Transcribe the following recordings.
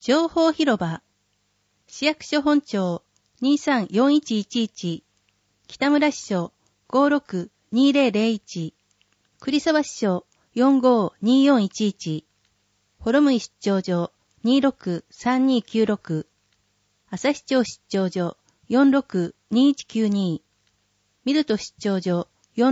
情報広場。市役所本庁234111。北村支所562001。栗沢支所452411。幌向出張所263296。朝日町出張所462192。ミルト出張所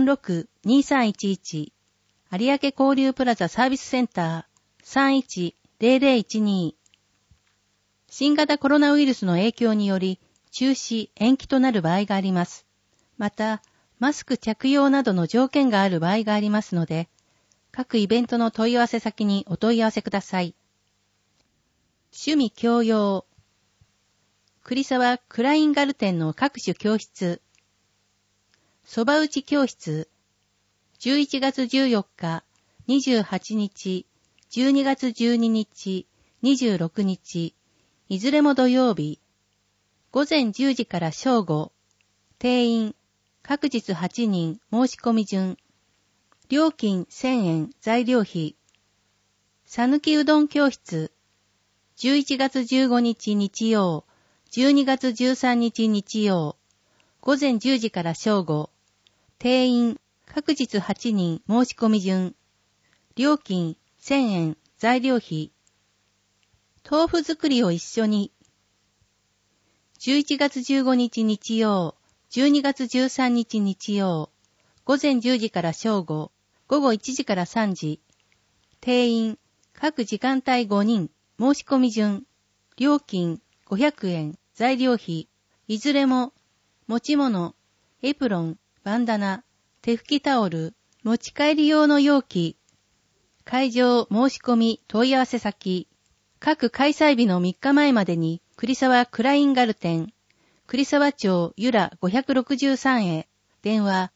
462311。有明交流プラザサービスセンター310012。新型コロナウイルスの影響により中止・延期となる場合があります。また、マスク着用などの条件がある場合がありますので、各イベントの問い合わせ先にお問い合わせください。趣味教養。栗沢クラインガルテンの各種教室。蕎麦打ち教室。11月14日、28日、12月12日、26日、いずれも土曜日。午前10時から正午。定員、各日8人、申し込み順。料金1000円、材料費。さぬきうどん教室。11月15日日曜、12月13日日曜。午前10時から正午。定員、各日8人、申し込み順。料金1000円、材料費。豆腐作りを一緒に。11月15日日曜、12月13日日曜。午前10時から正午、午後1時から3時。定員、各時間帯5人、申し込み順。料金500円、材料費。いずれも、持ち物、エプロン、バンダナ、手拭きタオル、持ち帰り用の容器。会場申し込み問い合わせ先。各開催日の3日前までに、栗沢クラインガルテン、栗沢町ゆら563へ、電話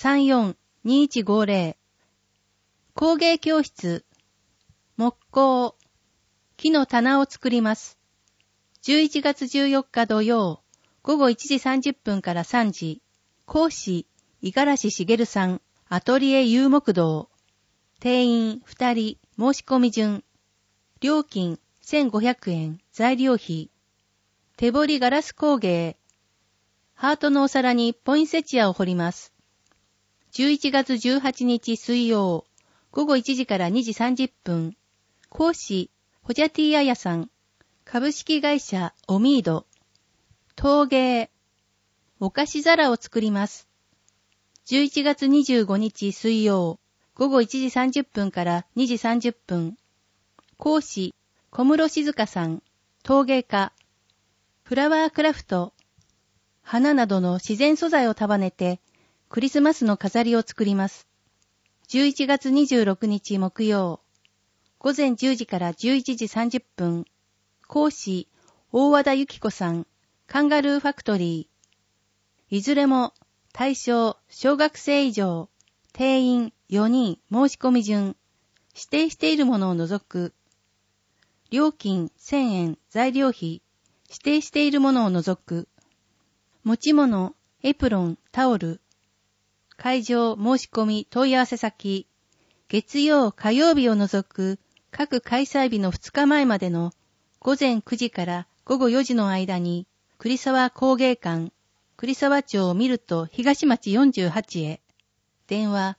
34-2150。工芸教室。木工。木の棚を作ります。11月14日土曜、午後1時30分から3時。講師、五十嵐茂さん、アトリエ遊木道。定員2人、申し込み順。料金1500円、材料費。手彫りガラス工芸。ハートのお皿にポインセチアを彫ります。11月18日水曜、午後1時から2時30分。講師、ホジャティアヤさん、株式会社オミード。陶芸。お菓子皿を作ります。11月25日水曜、午後1時30分から2時30分。講師、小室静香さん、陶芸家。フラワークラフト。花などの自然素材を束ねて、クリスマスの飾りを作ります。11月26日木曜、午前10時から11時30分。講師、大和田由紀子さん、カンガルーファクトリー。いずれも、対象、小学生以上、定員4人、申し込み順、指定しているものを除く。料金1000円、材料費、指定しているものを除く。持ち物、エプロン、タオル。会場、申し込み、問い合わせ先。月曜、火曜日を除く、各開催日の2日前までの午前9時から午後4時の間に、栗沢工芸館、栗沢町ミルト東町48へ。電話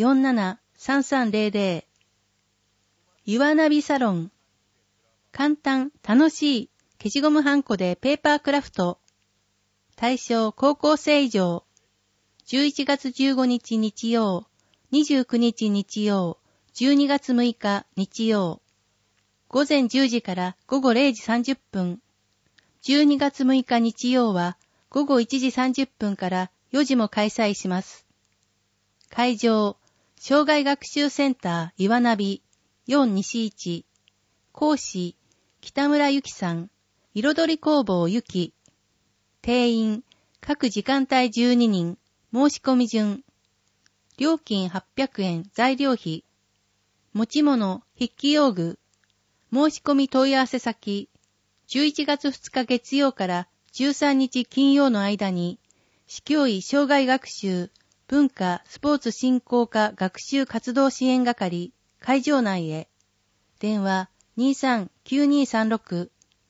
47-3300。岩ナビサロン。簡単、楽しい、消しゴムハンコでペーパークラフト。対象高校生以上。11月15日日曜、29日日曜、12月6日日曜。午前10時から午後0時30分。12月6日日曜は午後1時30分から4時も開催します。会場、障害学習センター岩ナビ4西1。講師、北村ゆきさん、彩り工房ゆき。定員、各時間帯12人、申し込み順。料金800円、材料費。持ち物、筆記用具。申し込み問い合わせ先。11月2日月曜から13日金曜の間に、市教委障害学習、文化、スポーツ振興課学習活動支援係、会場内へ。電話23-9236。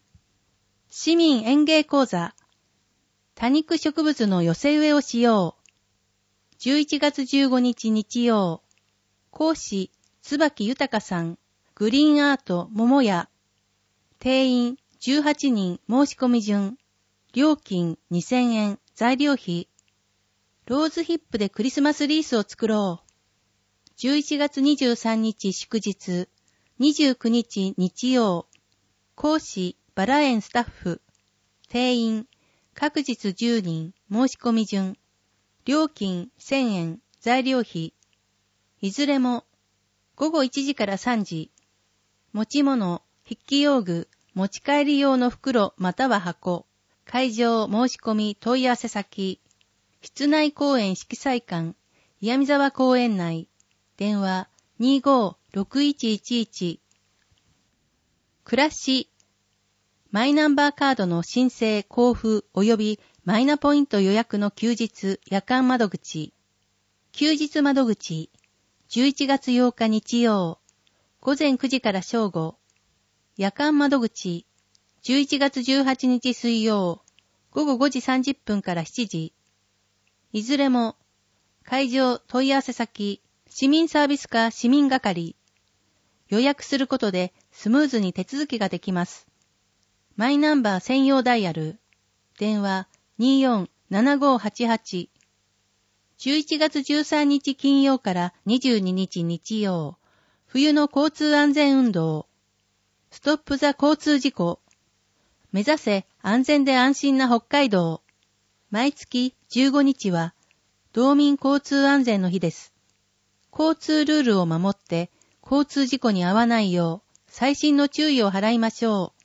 市民園芸講座。多肉植物の寄せ植えをしよう。11月15日日曜。講師、椿豊さん。グリーンアート桃屋。定員18人申し込み順。料金2000円。材料費。ローズヒップでクリスマスリースを作ろう。11月23日祝日。29日日曜。講師、バラ園スタッフ。定員、各日10人、申し込み順。料金1000円、材料費。いずれも、午後1時から3時。持ち物、筆記用具、持ち帰り用の袋または箱。会場申し込み問い合わせ先。室内公園色彩館、岩見沢公園内。電話25-6111。暮らし。マイナンバーカードの申請、交付及びマイナポイント予約の休日、夜間窓口。休日窓口。11月8日日曜。午前9時から正午。夜間窓口。11月18日水曜。午後5時30分から7時。いずれも、会場問い合わせ先、市民サービス課市民係。予約することでスムーズに手続きができます。マイナンバー専用ダイヤル。電話24-7588。11月13日金曜から22日日曜。冬の交通安全運動。ストップザ交通事故。目指せ安全で安心な北海道。毎月15日は道民交通安全の日です。交通ルールを守って交通事故に遭わないよう細心の注意を払いましょう。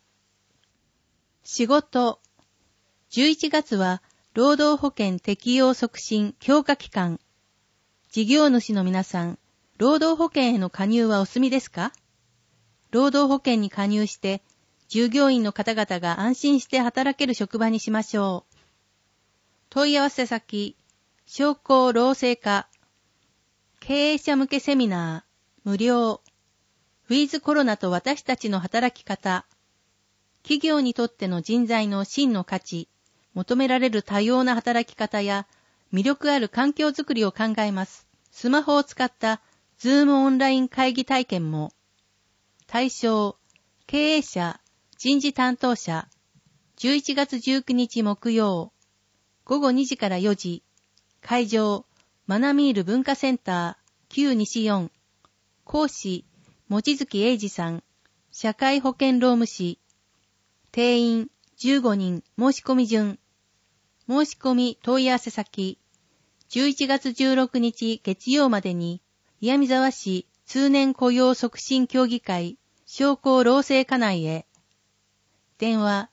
仕事。11月は労働保険適用促進強化期間。事業主の皆さん、労働保険への加入はお済みですか？労働保険に加入して、従業員の方々が安心して働ける職場にしましょう。問い合わせ先、商工労政課。経営者向けセミナー、無料。ウィズコロナと私たちの働き方。企業にとっての人材の真の価値、求められる多様な働き方や魅力ある環境づくりを考えます。スマホを使ったズームオンライン会議体験も。対象、経営者、人事担当者。11月19日木曜。午後2時から4時。会場、マナミール文化センター、旧西4。講師、望月英二さん。社会保険労務士。定員15人申し込み順。申し込み問い合わせ先。11月16日月曜までに、岩見沢市通年雇用促進協議会、商工労政課内へ。電話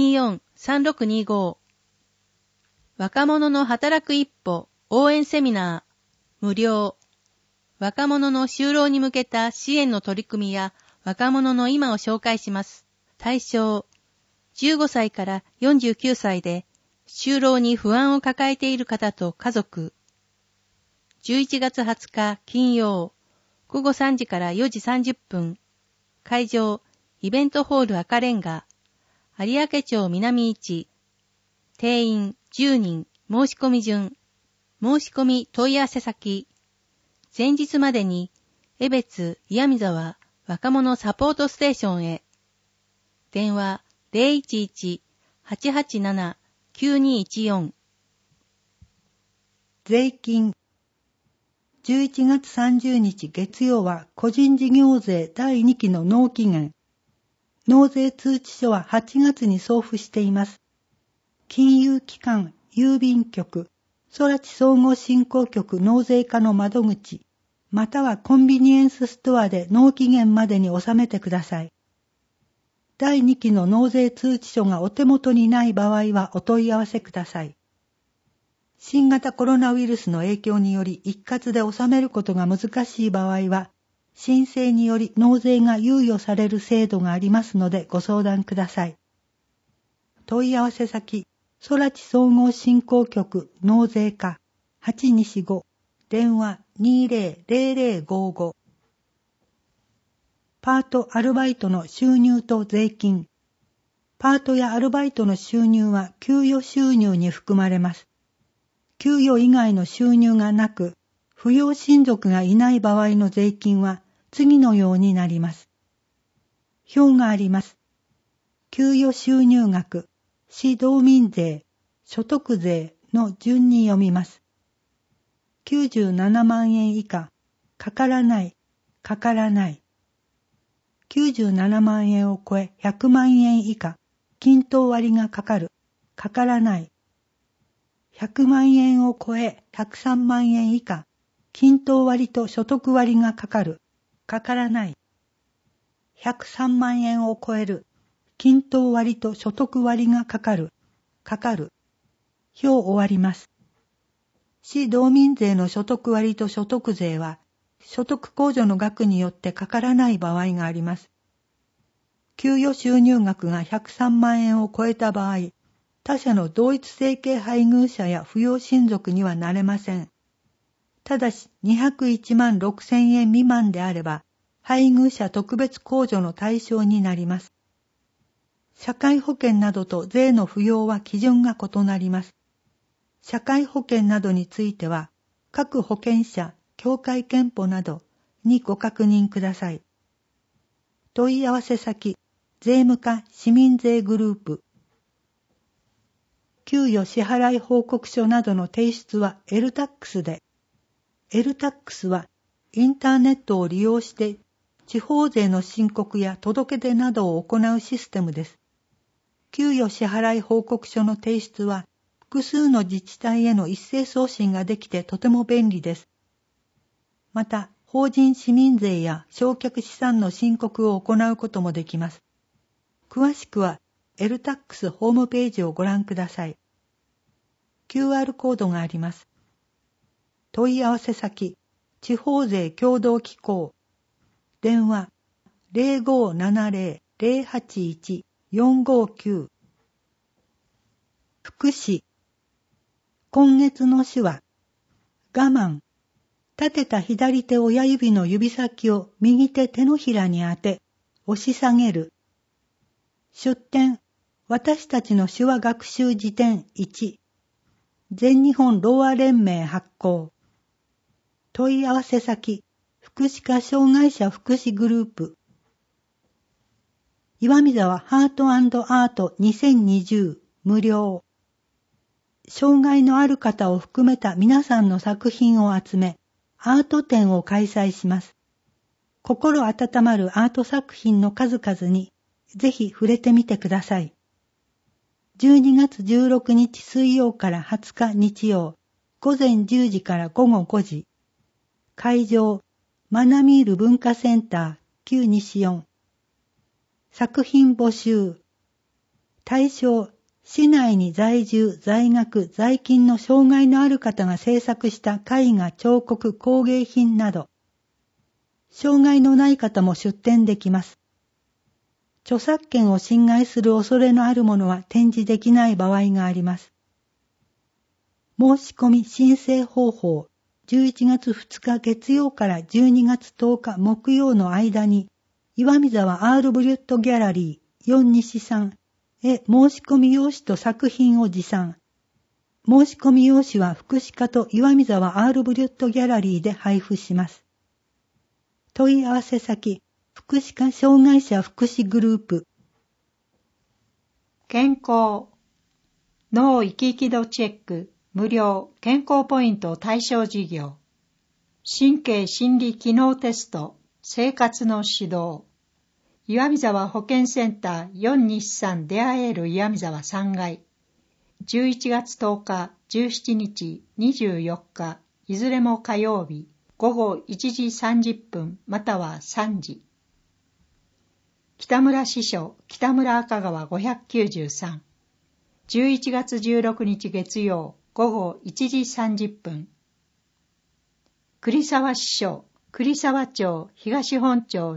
24-3625。若者の働く一歩応援セミナー、無料。若者の就労に向けた支援の取り組みや若者の今を紹介します。対象、15歳から49歳で、就労に不安を抱えている方と家族。11月20日金曜、午後3時から4時30分。会場、イベントホール赤レンガ。有明町南1。定員10人、申し込み順。申し込み問い合わせ先。前日までに、江別岩見沢若者サポートステーションへ。電話011-887-9214。 税金。11月30日月曜は個人事業税第2期の納期限。納税通知書は8月に送付しています。金融機関、郵便局、空知総合振興局納税課の窓口、またはコンビニエンスストアで納期限までに納めてください。第2期の納税通知書がお手元にない場合はお問い合わせください。新型コロナウイルスの影響により一括で納めることが難しい場合は、申請により納税が猶予される制度がありますのでご相談ください。問い合わせ先、空知総合振興局納税課825電話200055。パートアルバイトの収入と税金。 パートやアルバイトの収入は給与収入に含まれます。給与以外の収入がなく、扶養親族がいない場合の税金は次のようになります。表があります。給与収入額、市道民税、所得税の順に読みます。97万円以下、かからない、かからない。97万円を超え100万円以下、均等割がかかる、かからない。100万円を超え103万円以下、均等割と所得割がかかる、かからない。103万円を超える、均等割と所得割がかかる、かかる。表終わります。市道民税の所得割と所得税は、所得控除の額によってかからない場合があります。給与収入額が103万円を超えた場合、他者の同一生計配偶者や扶養親族にはなれません。ただし201万6,000円未満であれば、配偶者特別控除の対象になります。社会保険などと税の扶養は基準が異なります。社会保険などについては、各保険者、協会憲法などにご確認ください。問い合わせ先、税務課市民税グループ。給与支払い報告書などの提出は LTAX で、LTAX はインターネットを利用して地方税の申告や届け出などを行うシステムです。給与支払い報告書の提出は複数の自治体への一斉送信ができてとても便利です。また、法人市民税や償却資産の申告を行うこともできます。詳しくは LTAX ホームページをご覧ください。QR コードがあります。問い合わせ先、地方税協同機構。電話 0570-081-459。福祉。今月の詩は、我慢。立てた左手親指の指先を右手手のひらに当て、押し下げる。出典、私たちの手話学習辞典1。全日本ろうあ連盟発行。問い合わせ先、福祉課障害者福祉グループ。岩見沢ハート&アート2020無料。障害のある方を含めた皆さんの作品を集め、アート展を開催します。心温まるアート作品の数々に、ぜひ触れてみてください。12月16日水曜から20日日曜、午前10時から午後5時。会場、マナミール文化センター、旧西4。作品募集。対象、市内に在住、在学、在勤の障害のある方が制作した絵画、彫刻、工芸品など。障害のない方も出展できます。著作権を侵害する恐れのあるものは展示できない場合があります。申し込み申請方法、11月2日月曜から12月10日木曜の間に、岩見沢アールブリュットギャラリー4西3へ申し込み用紙と作品を持参。申し込み用紙は福祉課と岩見沢アールブリュットギャラリーで配布します。問い合わせ先、福祉課障害者福祉グループ。 健康。脳生き生き度チェック。無料健康ポイント対象事業。神経心理機能テスト。生活の指導。岩見沢保健センター4日産出会える岩見沢3階。11月10日、17日、24日、いずれも火曜日、午後1時30分または3時。北村支所、北村赤川593。11月16日月曜、午後1時30分。栗沢支所、栗沢町東本町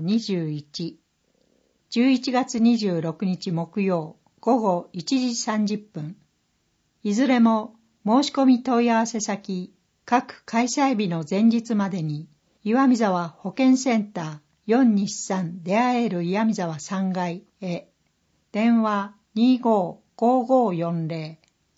21。11月26日木曜、午後1時30分。いずれも申し込み問い合わせ先、各開催日の前日までに、岩見沢保健センター4日産出会える岩見沢3階へ、電話 255540。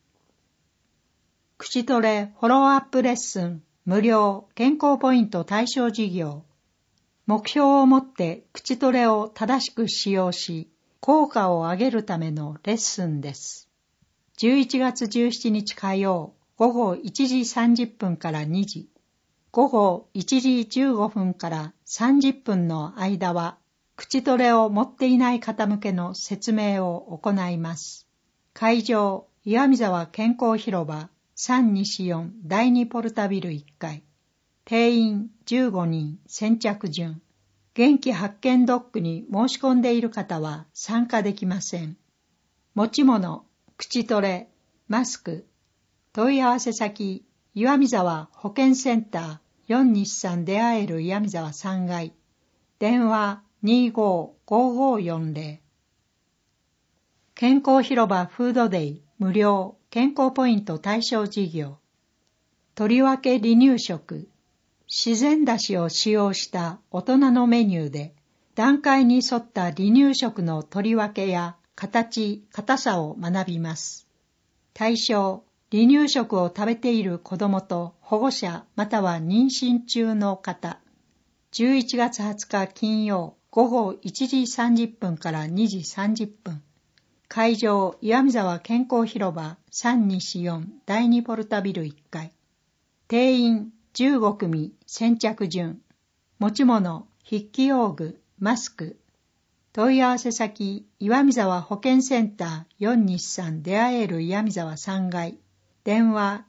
口トレフォローアップレッスン無料健康ポイント対象事業。目標を持って口トレを正しく使用し、効果を上げるためのレッスンです。11月17日火曜、午後1時30分から2時、午後1時15分から30分の間は、口トレを持っていない方向けの説明を行います。会場、岩見沢健康広場324第2ポルタビル1階。定員15人、先着順。元気発見ドッグに申し込んでいる方は参加できません。持ち物、口トレ、マスク。問い合わせ先、岩見沢保健センター4日産出会える岩見沢3階。電話255540。健康広場フードデイ無料健康ポイント対象事業。とりわけ離乳食。自然だしを使用した大人のメニューで、段階に沿った離乳食の取り分けや形、硬さを学びます。対象、離乳食を食べている子どもと保護者または妊娠中の方。11月20日金曜午後1時30分から2時30分。会場、岩見沢健康広場324第2ポルタビル1階。定員15組先着順。持ち物、筆記用具、マスク。問い合わせ先、岩見沢保健センター4日産出会える岩見沢3階。電話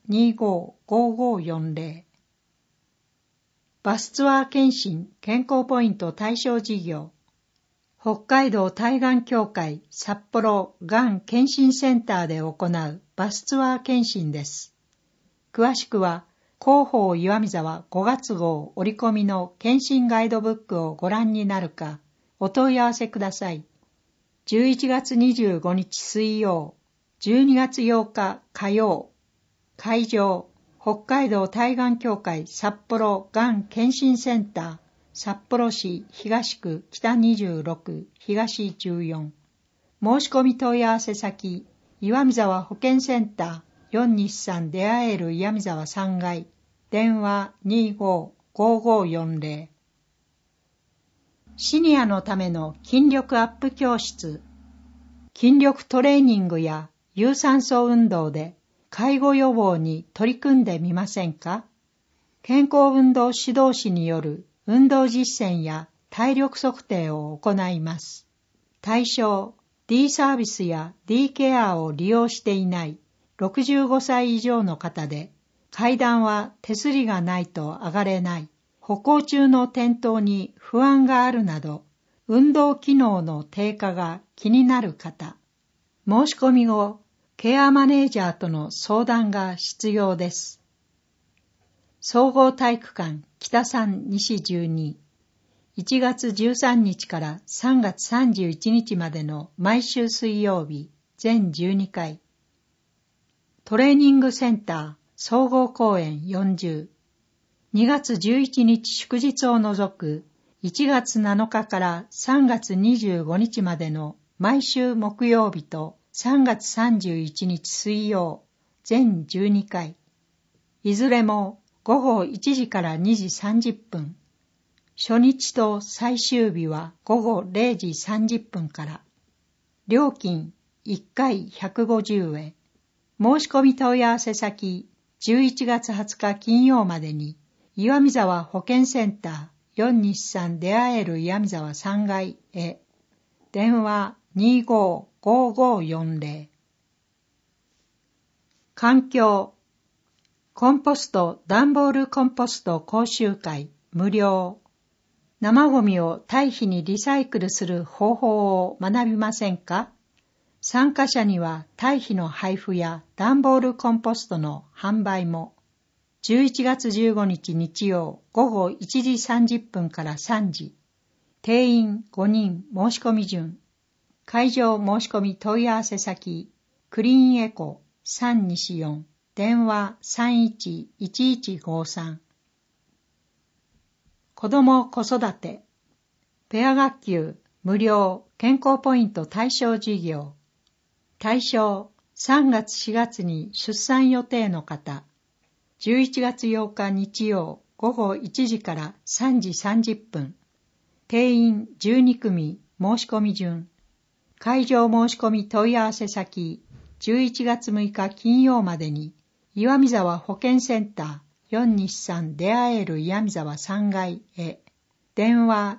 255540。バスツアー検診健康ポイント対象事業。北海道対がん協会札幌がん検診センターで行うバスツアー検診です。詳しくは、広報岩見沢5月号折り込みの検診ガイドブックをご覧になるか、お問い合わせください。11月25日水曜、12月8日火曜。会場、北海道対がん協会札幌がん検診センター、札幌市東区北26東14。申し込み問い合わせ先、岩見沢保健センター4日産出会える岩見沢3階。電話255540。シニアのための筋力アップ教室。筋力トレーニングや有酸素運動で介護予防に取り組んでみませんか？健康運動指導士による運動実践や体力測定を行います。対象、D サービスや D ケアを利用していない65歳以上の方で、階段は手すりがないと上がれない、歩行中の転倒に不安があるなど、運動機能の低下が気になる方。申し込み後、ケアマネージャーとの相談が必要です。総合体育館北3西12、1月13日から3月31日までの毎週水曜日、全12回。トレーニングセンター総合公演40、2月11日祝日を除く1月7日から3月25日までの毎週木曜日と3月31日水曜、全12回。いずれも午後1時から2時30分。初日と最終日は午後0時30分から。料金1回150円。申し込み問い合わせ先、11月20日金曜までに、岩見沢保健センター4日産出会える岩見沢3階へ。電話255540。環境。コンポスト段ボールコンポスト講習会無料。生ゴミを堆肥にリサイクルする方法を学びませんか？参加者には堆肥の配布や段ボールコンポストの販売も。11月15日日曜午後1時30分から3時。定員5人申し込み順。会場申し込み問い合わせ先、クリーンエコ324、電話311153。子ども子育て、ペア学級無料健康ポイント対象事業。 対象、3月4月に出産予定の方、11月8日日曜午後1時から3時30分、定員12組申し込み順、会場申し込み問い合わせ先、11月6日金曜までに、岩見沢保健センター4日産出会える岩見沢3階へ、電話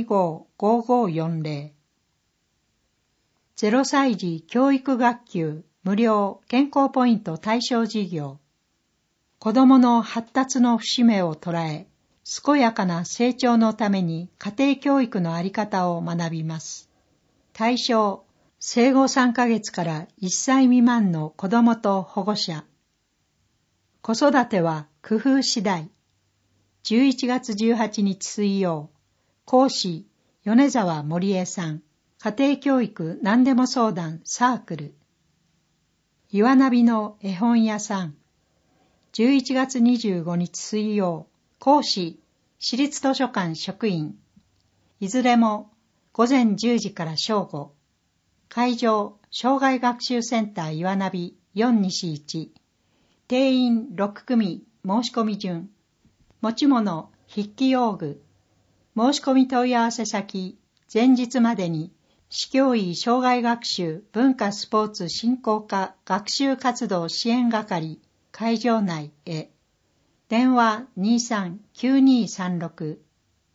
255540。0歳児教育学級無料健康ポイント対象事業。子どもの発達の節目を捉え、健やかな成長のために家庭教育のあり方を学びます。対象、生後3ヶ月から1歳未満の子どもと保護者。子育ては工夫次第。11月18日水曜、講師、米沢森江さん。家庭教育何でも相談サークル。岩ナビの絵本屋さん。11月25日水曜、講師、私立図書館職員。いずれも午前10時から正午。会場、障害学習センター岩ナビ4西1。定員6組申し込み順。持ち物、筆記用具。申し込み問い合わせ先、前日までに、市教委障害学習文化スポーツ振興課学習活動支援係会場内へ。電話239236。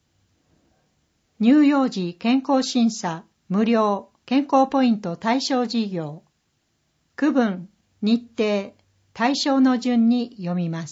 乳幼児健康審査無料健康ポイント対象事業。区分、日程、対象の順に読みます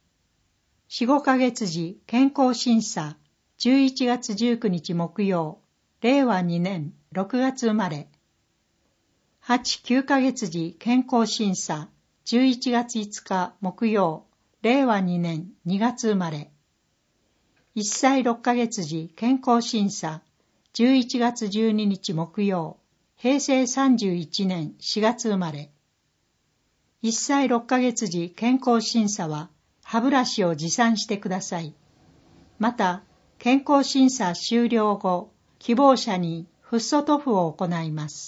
。4、5ヶ月時健康審査11月19日木曜、令和2年6月生まれ。8、9ヶ月時健康審査11月5日木曜、令和2年2月生まれ。1歳6ヶ月時健康審査11月12日木曜、平成31年4月生まれ。1歳6ヶ月時健康審査は歯ブラシを持参してください。また、健康審査終了後、希望者にフッ素塗布を行います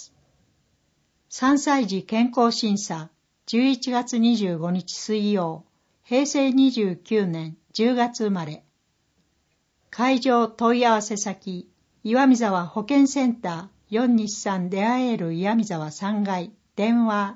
。3歳児健康審査11月25日水曜、平成29年10月生まれ。会場問い合わせ先、岩見沢保健センター4日産出会える岩見沢3階、電話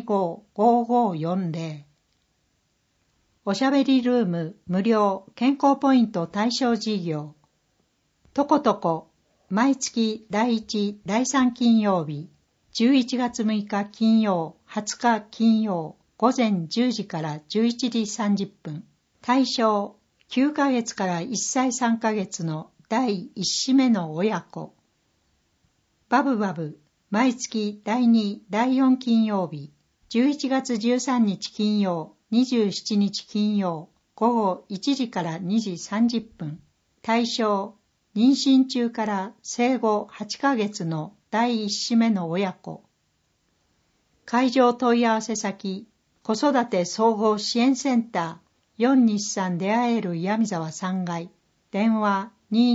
255540。おしゃべりルーム無料健康ポイント対象事業。とことこ、毎月第1、第3金曜日、11月6日金曜、20日金曜、午前10時から11時30分。対象、9ヶ月から1歳3ヶ月の第1子目の親子。バブバブ、毎月第2、第4金曜日、11月13日金曜、27日金曜、午後1時から2時30分。対象、妊娠中から生後8ヶ月の第1子目の親子。会場問い合わせ先、子育て総合支援センター4日産出会える岩見沢3階、電話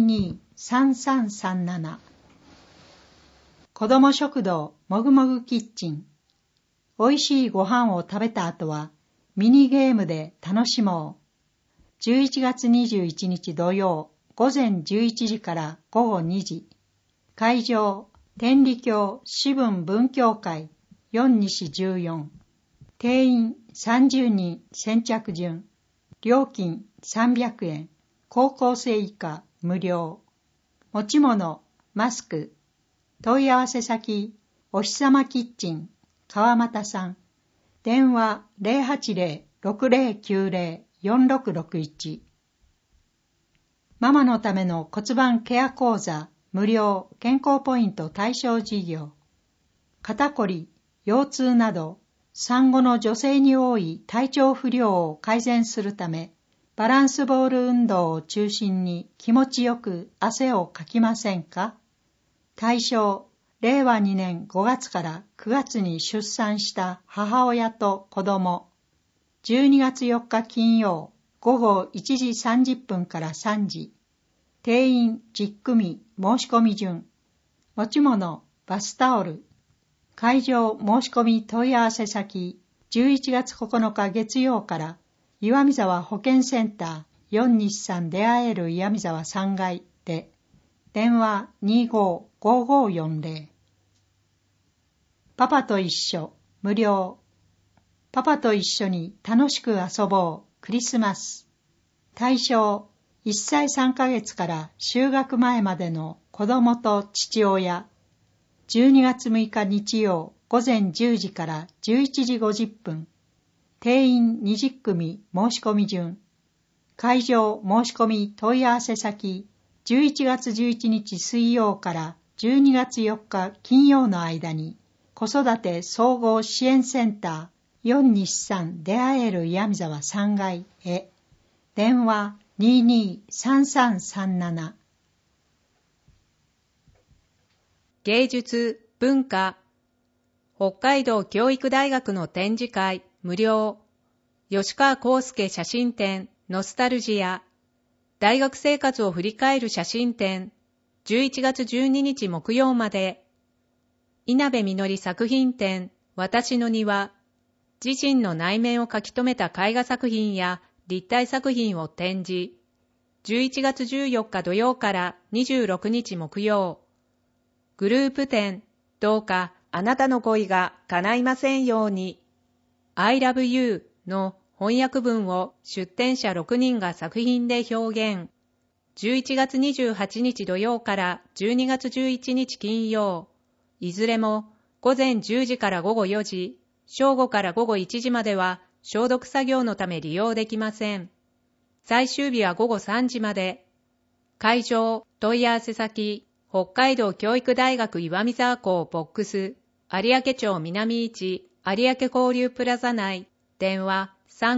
223337。子ども食堂もぐもぐキッチン。おいしいご飯を食べた後はミニゲームで楽しもう。11月21日土曜、午前11時から午後2時。会場、天理教支分文教会4西14。定員30人先着順。料金300円。高校生以下無料。持ち物、マスク。問い合わせ先、おひさまキッチン、川又さん。電話080-6090-4661。ママのための骨盤ケア講座無料健康ポイント対象事業。肩こり、腰痛など産後の女性に多い体調不良を改善するため、バランスボール運動を中心に気持ちよく汗をかきませんか？対象、令和2年5月から9月に出産した母親と子供。12月4日金曜、午後1時30分から3時。定員10組申し込み順。持ち物、バスタオル。 会場申し込み問い合わせ先、11月9日月曜から岩見沢保健センター4日産出会える岩見沢3階で、電話255540。パパと一緒無料。パパと一緒に楽しく遊ぼうクリスマス。対象1歳3ヶ月から就学前までの子供と父親。12月6日日曜午前10時から11時50分。定員20組申し込み順。会場申し込み問い合わせ先、11月11日水曜から12月4日金曜の間に、子育て総合支援センター4日産出会える岩見沢3階へ。電話223337。 芸術、文化、北海道教育大学の展示会無料、吉川康介写真展ノスタルジア、大学生活を振り返る写真展、11月12日木曜まで、稲部みのり作品展私の庭、自身の内面を書き留めた絵画作品や立体作品を展示、11月14日土曜から26日木曜、グループ展、どうかあなたの恋が叶いませんように、I love you の翻訳文を出展者6人が作品で表現。11月28日土曜から12月11日金曜、いずれも午前10時から午後4時、正午から午後1時までは消毒作業のため利用できません。最終日は午後3時まで。会場、問い合わせ先、北海道教育大学岩見沢校ボックス、有明町南1、有明交流プラザ内、電話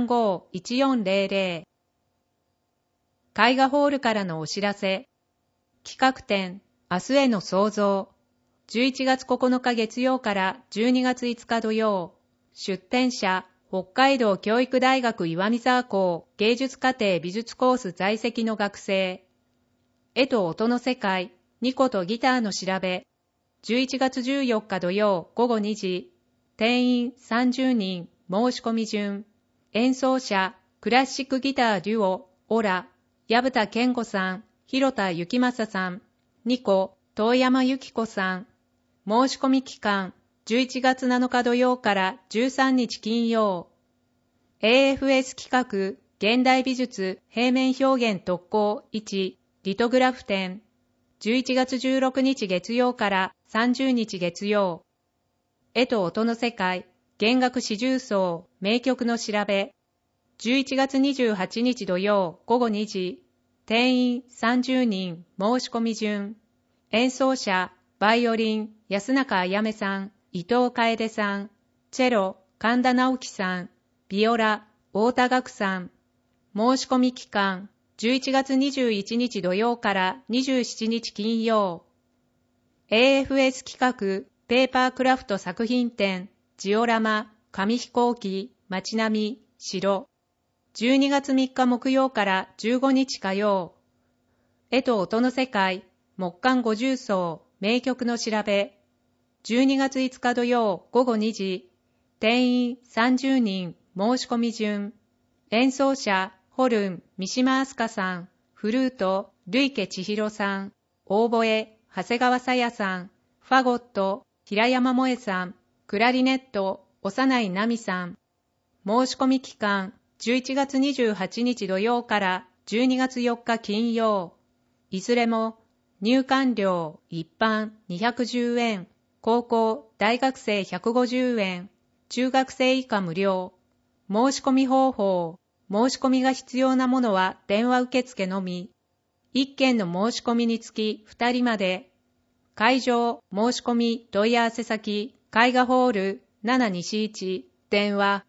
351400。絵画ホールからのお知らせ。企画展、明日への創造。11月9日月曜から12月5日土曜。出展者、北海道教育大学岩見沢校芸術課程美術コース在籍の学生。絵と音の世界、ニコとギターの調べ。11月14日土曜午後2時。定員30人、申し込み順。演奏者、クラシックギターデュオ、オラ、矢蓋健吾さん、広田幸正さん、ニコ、遠山由紀子さん。申し込み期間、11月7日土曜から13日金曜。AFS 企画、現代美術平面表現特攻1、リトグラフ展。11月16日月曜から30日月曜。絵と音の世界、弦楽四重奏、名曲の調べ。11月28日土曜午後2時。定員30人、申し込み順。演奏者、バイオリン、安中あやめさん、伊藤楓さん。チェロ、神田直樹さん。ビオラ、太田岳さん。申し込み期間、11月21日土曜から27日金曜。AFS 企画、ペーパークラフト作品展、ジオラマ、紙飛行機、街並み、城。12月3日木曜から15日火曜。絵と音の世界、木管五重奏、名曲の調べ。12月5日土曜午後2時。定員30人、申し込み順。演奏者、ホルン、三島明日香さん。フルート、類家千尋さん。オーボエ、長谷川さやさん。ファゴット、平山萌さん。クラリネット、幼い奈美さん。申し込み期間、11月28日土曜から12月4日金曜。いずれも入館料一般210円、高校・大学生150円、中学生以下無料。申し込み方法、申し込みが必要なものは電話受付のみ。1件の申し込みにつき2人まで。会場、申し込み問い合わせ先、絵画ホール7西1、電話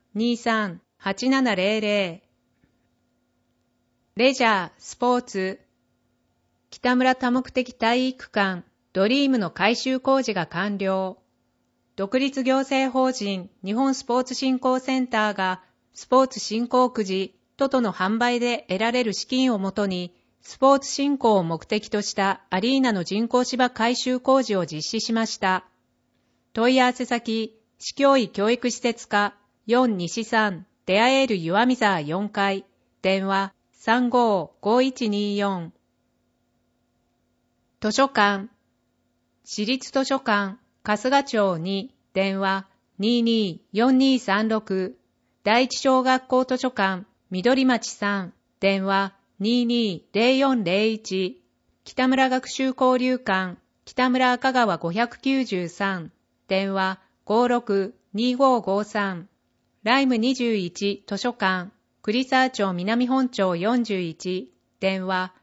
23-8700。レジャー、スポーツ。北村多目的体育館、ドリームの改修工事が完了。独立行政法人日本スポーツ振興センターが、スポーツ振興くじ、トトの販売で得られる資金をもとに、スポーツ振興を目的としたアリーナの人工芝改修工事を実施しました。 問い合わせ先、市教委教育施設課4西3出会える岩見沢4階、電話355124。図書館、市立図書館春日町2、電話224236。第一小学校図書館緑町3、電話220401。北村学習交流館北村赤川593、電話562553。ライム21図書館栗沢町南本町41、電話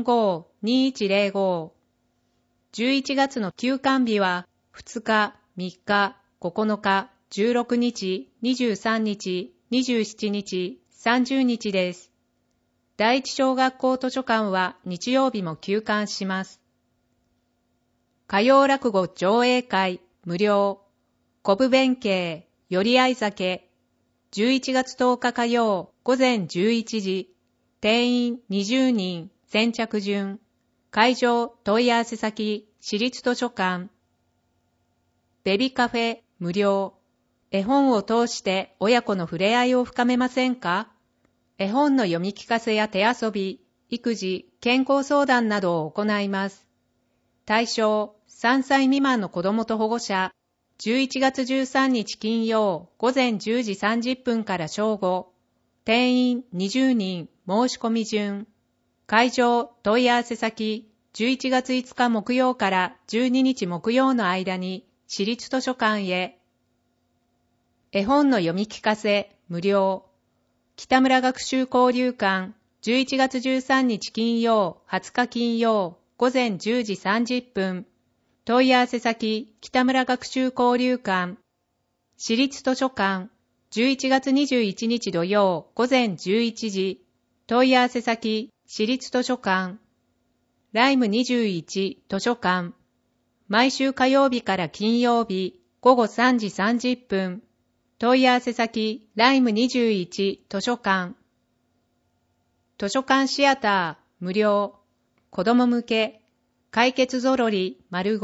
452105。11月の休館日は2日、3日、9日、16日、23日、27日、30日です。第一小学校図書館は日曜日も休館します。歌謡落語上映会無料。古武弁慶寄り合い酒。11月10日火曜午前11時。定員20人。先着順。会場問い合わせ先市立図書館。ベビカフェ無料。絵本を通して親子の触れ合いを深めませんか？絵本の読み聞かせや手遊び、育児、健康相談などを行います。対象、3歳未満の子どもと保護者。11月13日金曜午前10時30分から正午。定員20人、申し込み順。会場、問い合わせ先、11月5日木曜から12日木曜の間に、市立図書館へ。絵本の読み聞かせ、無料。北村学習交流館、11月13日金曜、20日金曜、午前10時30分。問い合わせ先、北村学習交流館。市立図書館、11月21日土曜、午前11時。問い合わせ先、市立図書館。ライム21図書館。毎週火曜日から金曜日、午後3時30分。問い合わせ先、ライム21図書館。図書館シアター、無料。子供向け。解決ぞろり、丸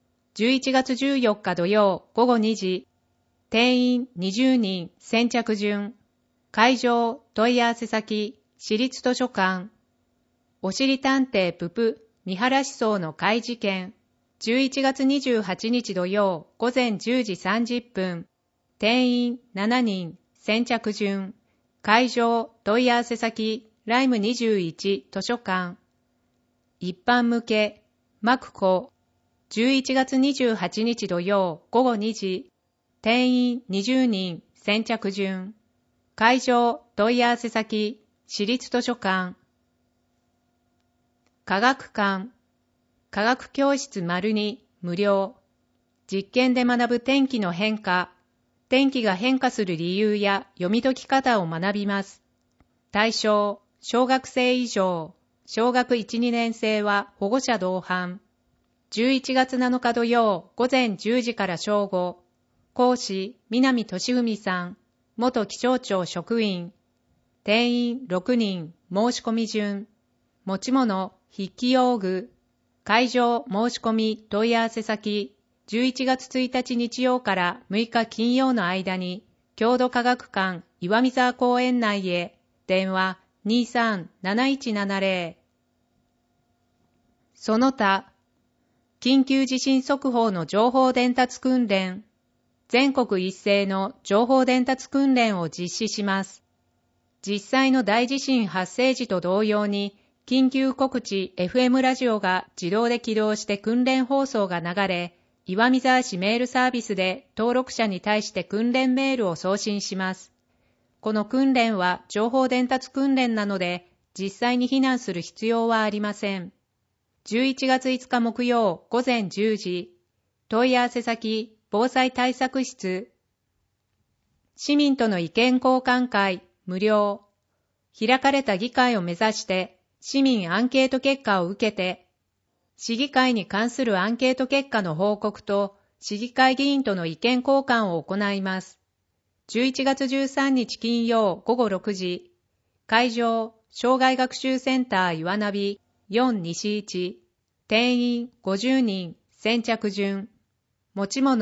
5。11月14日土曜、午後2時。定員20人、先着順。会場、問い合わせ先、市立図書館。おしり探偵ププ、三原思想の怪事件。11月28日土曜、午前10時30分。定員7人、先着順。会場、問い合わせ先、ライム21図書館。一般向け、マクコ。11月28日土曜、午後2時。定員20人、先着順。会場、問い合わせ先、市立図書館。科学館。科学教室②無料。実験で学ぶ天気の変化。天気が変化する理由や読み解き方を学びます。対象、小学生以上。小学1、2年生は保護者同伴。11月7日土曜午前10時から正午。講師、南俊文さん。元気象庁職員。定員6人、申し込み順。持ち物、筆記用具。会場、申し込み、問い合わせ先。11月1日日曜から6日金曜の間に、郷土科学館岩見沢公園内へ。電話237170。その他、緊急地震速報の情報伝達訓練。全国一斉の情報伝達訓練を実施します。実際の大地震発生時と同様に、緊急告知 FM ラジオが自動で起動して訓練放送が流れ、岩見沢市メールサービスで登録者に対して訓練メールを送信します。この訓練は情報伝達訓練なので、実際に避難する必要はありません。11月5日木曜午前10時。問い合わせ先、防災対策室。市民との意見交換会、無料。開かれた議会を目指して、市民アンケート結果を受けて、市議会に関するアンケート結果の報告と、市議会議員との意見交換を行います。11月13日金曜午後6時。会場、障害学習センター岩ナビ4西1。定員50人、先着順。持ち物、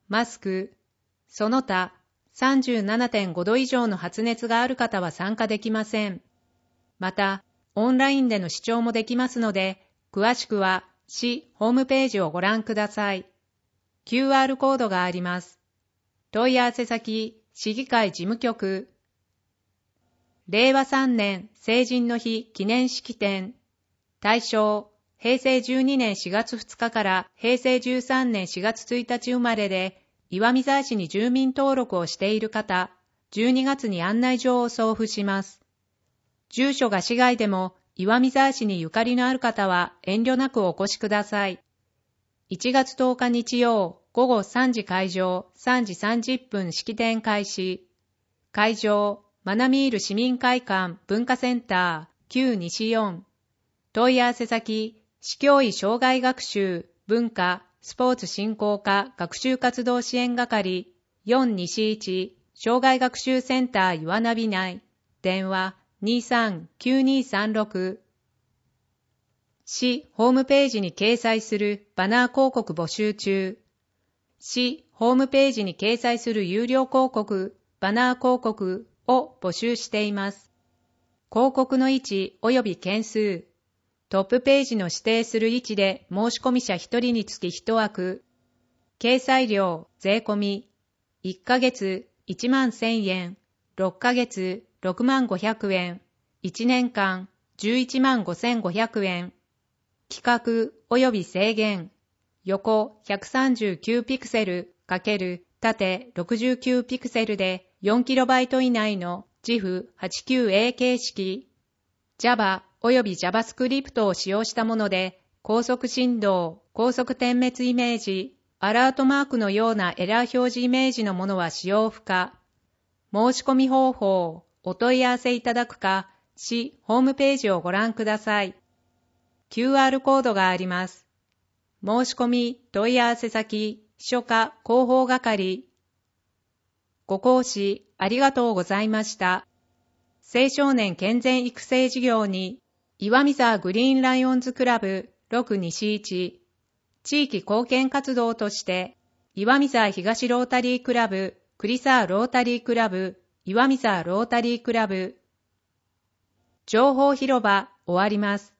マスク、その他 37.5 度以上の発熱がある方は参加できません。また、オンラインでの視聴もできますので、詳しくは市ホームページをご覧ください。QR コードがあります。問い合わせ先、市議会事務局。令和3年成人の日記念式典。対象、平成12年4月2日から平成13年4月1日生まれで、岩見沢市に住民登録をしている方、12月に案内状を送付します。住所が市外でも岩見沢市にゆかりのある方は遠慮なくお越しください。1月10日日曜午後3時会場、3時30分式典開始。会場、マナミール市民会館文化センター旧西4。問い合わせ先、市教委障害学習、文化、スポーツ振興課学習活動支援係4西1障害学習センター岩波内。電話239236。市ホームページに掲載するバナー広告募集中。市ホームページに掲載する有料広告、バナー広告を募集しています。広告の位置及び件数。トップページの指定する位置で申し込み者1人につき1枠。掲載料税込み。1ヶ月1万1000円。6ヶ月6万500円。1年間11万5500円。規格及び制限。横139ピクセル×縦69ピクセルで 4KB 以内の GIF89A 形式。Java 及び JavaScript を使用したもので、高速振動、高速点滅イメージ、アラートマークのようなエラー表示イメージのものは使用不可。申し込み方法、お問い合わせいただくか、市ホームページをご覧ください。QR コードがあります。申し込み問い合わせ先、秘書課広報係。ご講師ありがとうございました。青少年健全育成事業に、岩見沢グリーンライオンズクラブ6西1、地域貢献活動として、岩見沢東ロータリークラブ、栗沢ロータリークラブ、岩見沢ロータリークラブ。情報広場終わります。